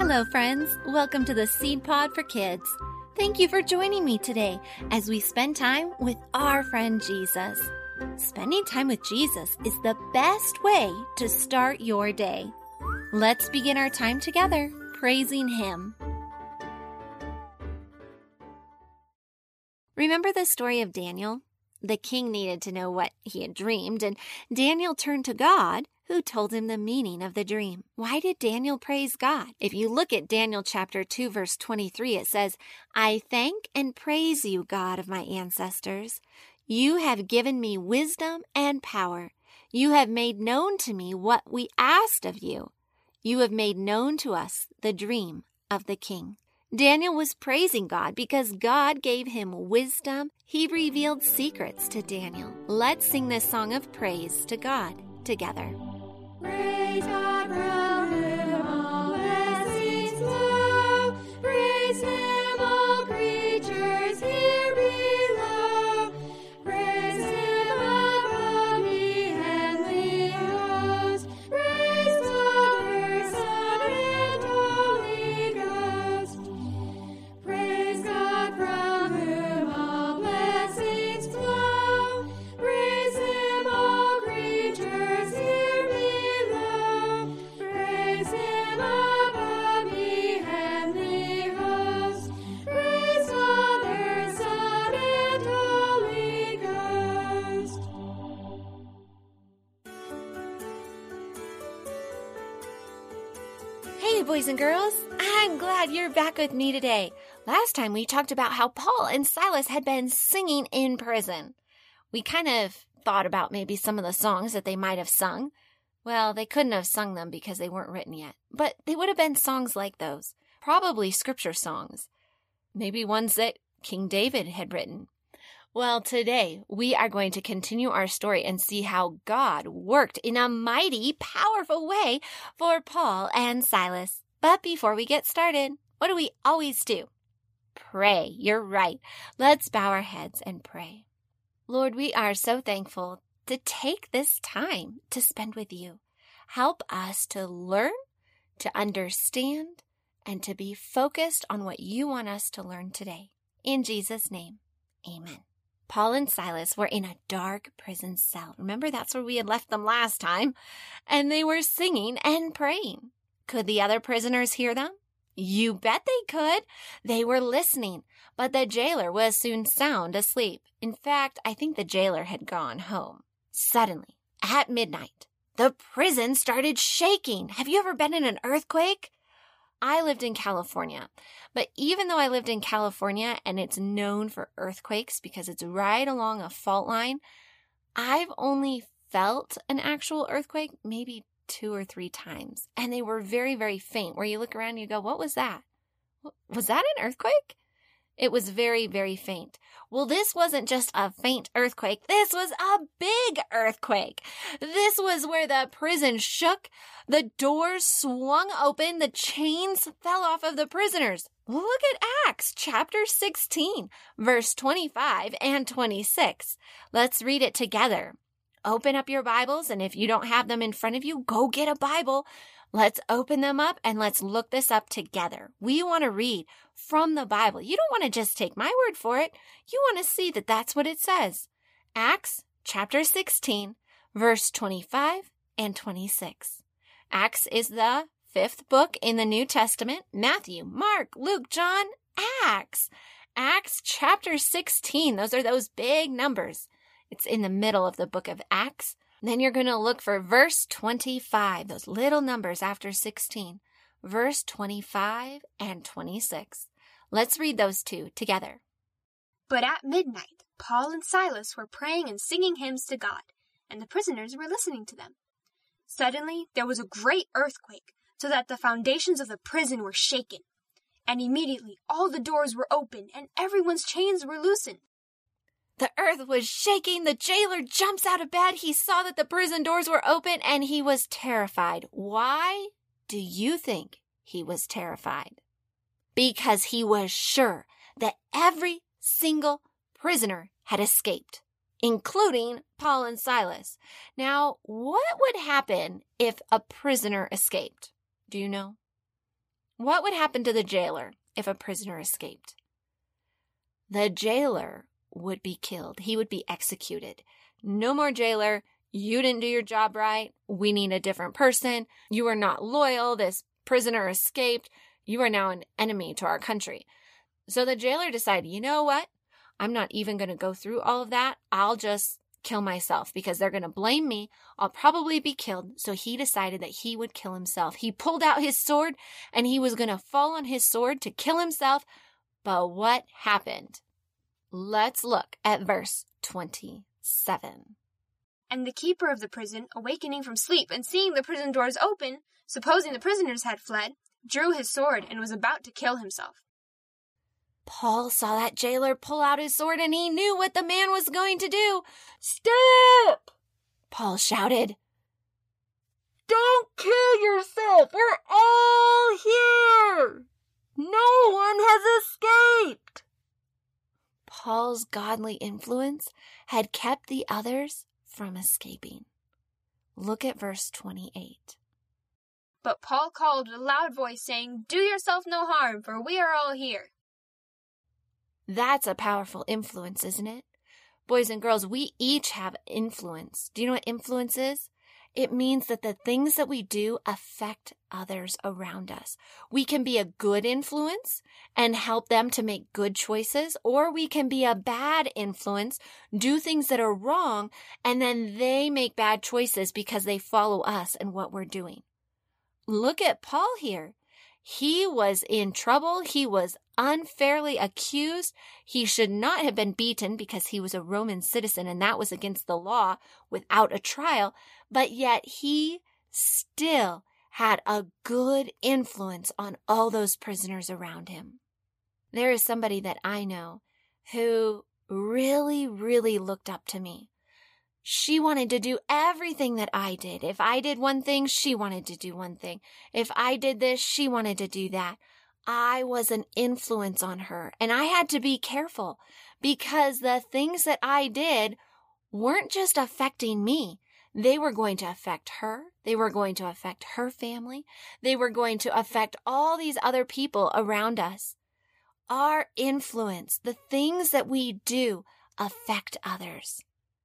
Hello, friends. Welcome to the Seed Pod for Kids. Thank you for joining me today as we spend time with our friend Jesus. Spending time with Jesus is the best way to start your day. Let's begin our time together praising Him. Remember the story of Daniel? The king needed to know what he had dreamed, and Daniel turned to God, who told him the meaning of the dream. Why did Daniel praise God? If you look at Daniel chapter 2, verse 23, it says, "I thank and praise you, God of my ancestors. You have given me wisdom and power. You have made known to me what we asked of you. You have made known to us the dream of the king." Daniel was praising God because God gave him wisdom. He revealed secrets to Daniel. Let's sing this song of praise to God together. Praise God from whom all blessings flow. Praise Him, all creatures here below. Praise Him above the heavenly host. Praise Father, Son, and Holy Ghost. Praise God from whom all blessings flow. Praise Him, all creatures here below. Praise Him above the heavenly host. Praise Father, Son, and Holy Ghost. Hey, boys and girls. I'm glad you're back with me today. Last time we talked about how Paul and Silas had been singing in prison. We kind of thought about maybe some of the songs that they might have sung. Well, they couldn't have sung them because they weren't written yet, but they would have been songs like those, probably scripture songs, maybe ones that King David had written. Well, today we are going to continue our story and see how God worked in a mighty, powerful way for Paul and Silas. But before we get started, what do we always do? Pray. You're right. Let's bow our heads and pray. Lord, we are so thankful to take this time to spend with you. Help us to learn, to understand, and to be focused on what you want us to learn today. In Jesus' name, amen. Paul and Silas were in a dark prison cell. Remember, that's where we had left them last time. And they were singing and praying. Could the other prisoners hear them? You bet they could. They were listening, but the jailer was soon sound asleep. In fact, I think the jailer had gone home. Suddenly, at midnight, the prison started shaking. Have you ever been in an earthquake? I lived in California, but even though I lived in California and it's known for earthquakes because it's right along a fault line, I've only felt an actual earthquake maybe 2 or 3 times, and they were very, very faint, where you look around and you go, what was that? Was that an earthquake? It was very, very faint. Well, this wasn't just a faint earthquake. This was a big earthquake. This was where the prison shook, the doors swung open, the chains fell off of the prisoners. Look at Acts chapter 16, verse 25 and 26. Let's read it together. Open up your Bibles, and if you don't have them in front of you, go get a Bible. Let's open them up and let's look this up together. We want to read from the Bible. You don't want to just take my word for it. You want to see that that's what it says. Acts chapter 16, verse 25 and 26. Acts is the 5th book in the New Testament. Matthew, Mark, Luke, John, Acts. Acts chapter 16. Those are those big numbers. It's in the middle of the book of Acts. Then you're going to look for verse 25, those little numbers after 16, verse 25 and 26. Let's read those two together. But at midnight, Paul and Silas were praying and singing hymns to God, and the prisoners were listening to them. Suddenly, there was a great earthquake, so that the foundations of the prison were shaken. And immediately, all the doors were opened, and everyone's chains were loosened. The earth was shaking. The jailer jumps out of bed. He saw that the prison doors were open and he was terrified. Why do you think he was terrified? Because he was sure that every single prisoner had escaped, including Paul and Silas. Now, what would happen if a prisoner escaped? Do you know? What would happen to the jailer if a prisoner escaped? The jailer would be killed. He would be executed. No more jailer. You didn't do your job right. We need a different person. You are not loyal. This prisoner escaped. You are now an enemy to our country. So the jailer decided, you know what? I'm not even going to go through all of that. I'll just kill myself because they're going to blame me. I'll probably be killed. So he decided that he would kill himself. He pulled out his sword and he was going to fall on his sword to kill himself. But what happened? Let's look at verse 27. And the keeper of the prison, awakening from sleep and seeing the prison doors open, supposing the prisoners had fled, drew his sword and was about to kill himself. Paul saw that jailer pull out his sword and he knew what the man was going to do. Stop! Paul shouted. Don't kill yourself. We're all here. No one has escaped. Paul's godly influence had kept the others from escaping. Look at verse 28. But Paul called with a loud voice, saying, Do yourself no harm, for we are all here. That's a powerful influence, isn't it? Boys and girls, we each have influence. Do you know what influence is? It means that the things that we do affect others around us. We can be a good influence and help them to make good choices, or we can be a bad influence, do things that are wrong, and then they make bad choices because they follow us and what we're doing. Look at Paul here. He was in trouble. He was unfairly accused. He should not have been beaten because he was a Roman citizen and that was against the law without a trial. But yet he still had a good influence on all those prisoners around him. There is somebody that I know who really, really looked up to me. She wanted to do everything that I did. If I did one thing, she wanted to do one thing. If I did this, she wanted to do that. I was an influence on her, and I had to be careful because the things that I did weren't just affecting me. They were going to affect her. They were going to affect her family. They were going to affect all these other people around us. Our influence, the things that we do, affect others.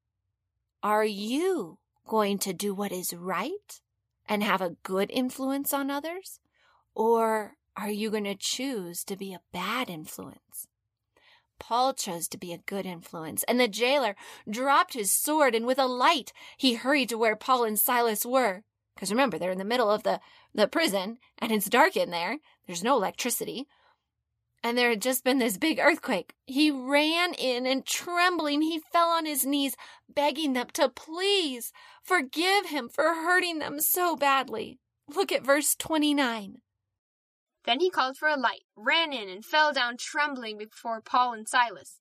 Are you going to do what is right and have a good influence on others? Or are you going to choose to be a bad influence? Paul chose to be a good influence, and the jailer dropped his sword, and with a light, he hurried to where Paul and Silas were. Because remember, they're in the middle of the prison, and it's dark in there. There's no electricity. And there had just been this big earthquake. He ran in and trembling, he fell on his knees, begging them to please forgive him for hurting them so badly. Look at verse 29. Then he called for a light, ran in, and fell down trembling before Paul and Silas.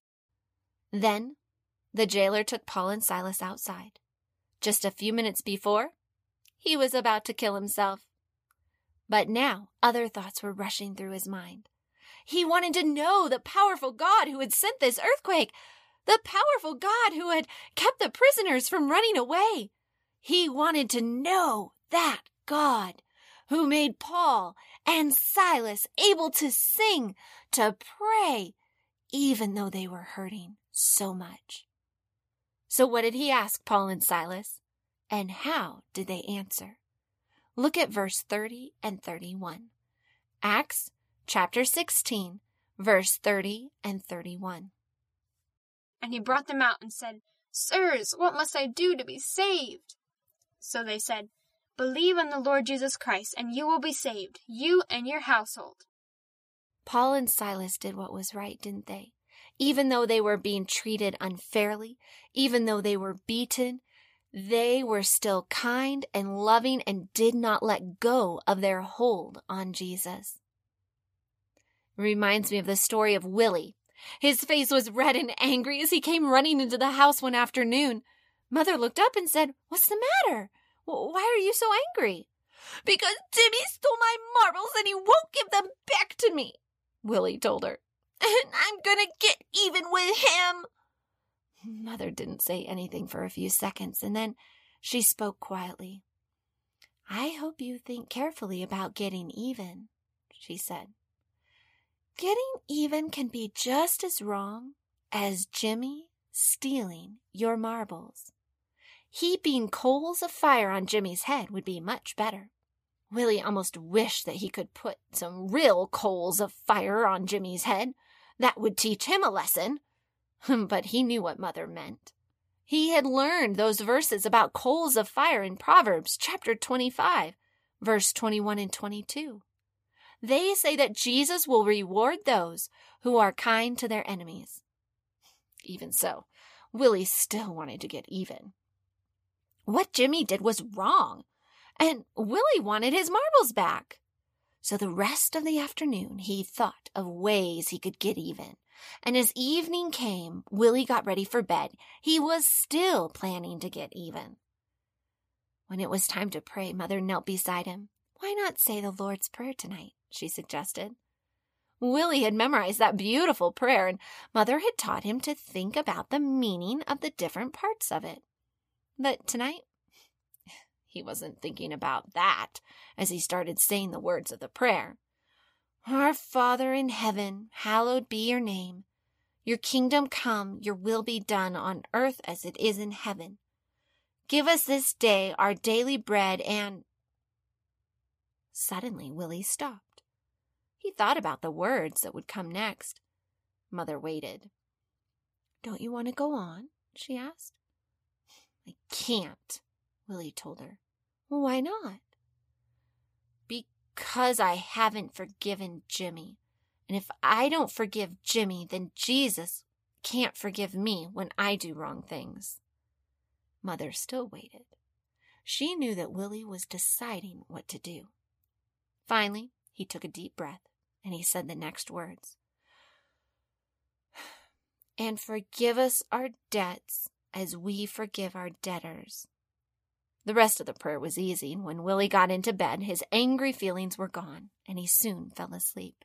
Then the jailer took Paul and Silas outside. Just a few minutes before, he was about to kill himself. But now other thoughts were rushing through his mind. He wanted to know the powerful God who had sent this earthquake, the powerful God who had kept the prisoners from running away. He wanted to know that God who made Paul and Silas able to sing, to pray, even though they were hurting so much. So what did he ask Paul and Silas? And how did they answer? Look at verse 30 and 31. Acts chapter 16, verse 30 and 31. And he brought them out and said, Sirs, what must I do to be saved? So they said, Believe on the Lord Jesus Christ, and you will be saved, you and your household. Paul and Silas did what was right, didn't they? Even though they were being treated unfairly, even though they were beaten, they were still kind and loving and did not let go of their hold on Jesus. It reminds me of the story of Willie. His face was red and angry as he came running into the house one afternoon. Mother looked up and said, What's the matter? Why are you so angry? Because Timmy stole my marbles and he won't give them back to me, Willie told her. And I'm gonna get even with him. Mother didn't say anything for a few seconds, and then she spoke quietly. I hope you think carefully about getting even. she said. Getting even can be just as wrong as Jimmy stealing your marbles. Heaping coals of fire on Jimmy's head would be much better. Willie almost wished that he could put some real coals of fire on Jimmy's head. That would teach him a lesson. But he knew what Mother meant. He had learned those verses about coals of fire in Proverbs chapter 25, verse 21 and 22. They say that Jesus will reward those who are kind to their enemies. Even so, Willie still wanted to get even. What Jimmy did was wrong, and Willie wanted his marbles back. So the rest of the afternoon he thought of ways he could get even. And as evening came, Willie got ready for bed. He was still planning to get even. When it was time to pray, Mother knelt beside him. Why not say the Lord's Prayer tonight? She suggested. Willie had memorized that beautiful prayer, and Mother had taught him to think about the meaning of the different parts of it. But tonight, he wasn't thinking about that as he started saying the words of the prayer. Our Father in heaven, hallowed be your name. Your kingdom come, your will be done on earth as it is in heaven. Give us this day our daily bread and... Suddenly, Willie stopped. He thought about the words that would come next. Mother waited. Don't you want to go on? She asked. I can't, Willie told her. Why not? Because I haven't forgiven Jimmy. And if I don't forgive Jimmy, then Jesus can't forgive me when I do wrong things. Mother still waited. She knew that Willie was deciding what to do. Finally, he took a deep breath, and he said the next words. And forgive us our debts as we forgive our debtors. The rest of the prayer was easy, and when Willie got into bed, his angry feelings were gone, and he soon fell asleep.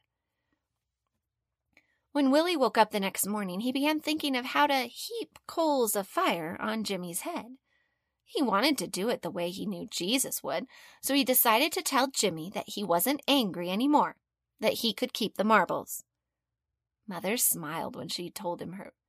When Willie woke up the next morning, he began thinking of how to heap coals of fire on Jimmy's head. He wanted to do it the way he knew Jesus would, so he decided to tell Jimmy that he wasn't angry anymore, that he could keep the marbles. Mother smiled when he told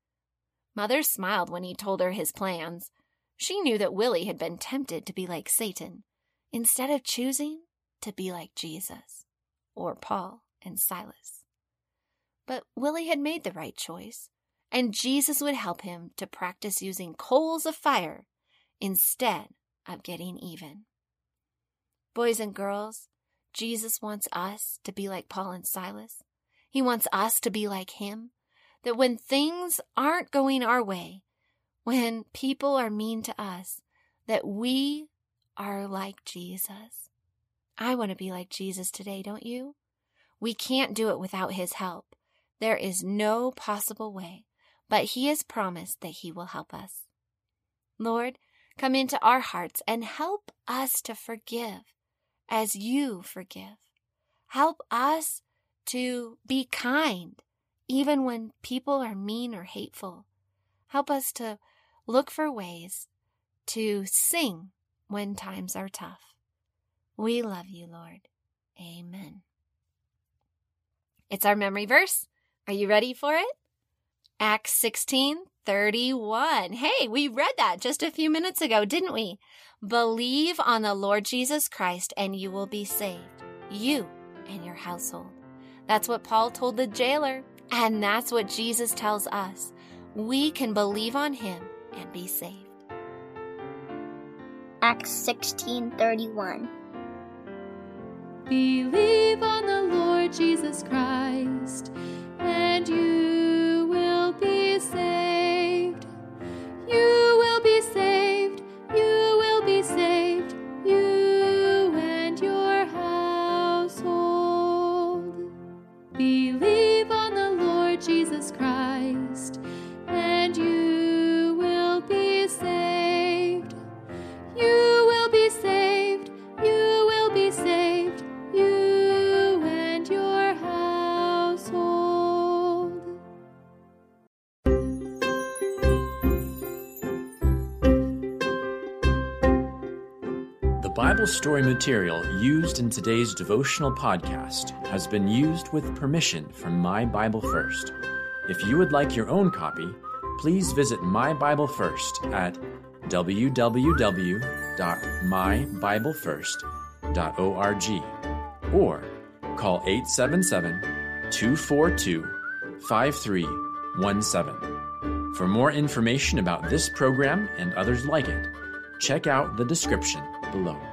her his plans. She knew that Willie had been tempted to be like Satan, instead of choosing to be like Jesus, or Paul and Silas. But Willie had made the right choice, and Jesus would help him to practice using coals of fire instead of getting even. Boys and girls, Jesus wants us to be like Paul and Silas. He wants us to be like him, that when things aren't going our way, when people are mean to us, that we are like Jesus. I want to be like Jesus today, don't you? We can't do it without his help. There is no possible way, but he has promised that he will help us. Lord, come into our hearts and help us to forgive as you forgive. Help us to be kind, even when people are mean or hateful. Help us to look for ways to sing when times are tough. We love you, Lord. Amen. It's our memory verse. Are you ready for it? Acts 16:31. Hey, we read that just a few minutes ago, didn't we? Believe on the Lord Jesus Christ and you will be saved, you and your household. That's what Paul told the jailer, and that's what Jesus tells us. We can believe on him and be saved. Acts 16:31. Believe on the Lord Jesus Christ, and you will be saved. You will be saved. You will be saved. You and your household. Believe on the Lord Jesus Christ, and you will be saved. You will be saved. You will be saved. You and your household. Bible story material used in today's devotional podcast has been used with permission from My Bible First. If you would like your own copy, please visit My Bible First at www.mybiblefirst.org or call 877-242-5317. For more information about this program and others like it, check out the description below.